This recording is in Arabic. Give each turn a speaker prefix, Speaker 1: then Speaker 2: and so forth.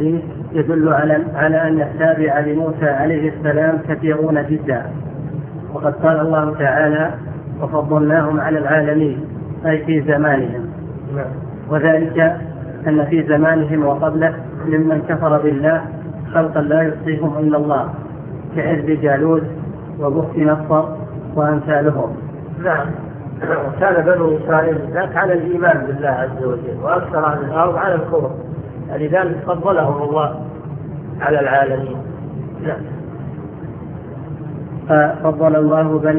Speaker 1: الحديث يدل على أن التابع لموسى عليه السلام كثيرون جدا. وقد قال الله تعالى: وفضلناهم على العالمين، أي في زمانهم. وذلك أن في زمانهم وقبله ممن كفر بالله خلقا لا يحصيهم إلا الله، كعز جالوت وبخت نصر وأمثالهم.
Speaker 2: نعم. كان بنو إسرائيل ذاك على الإيمان بالله عز وجل، وأكثر عن الأرض على الكفر، لذلك فضلهم الله على العالمين.
Speaker 1: ففضل الله بني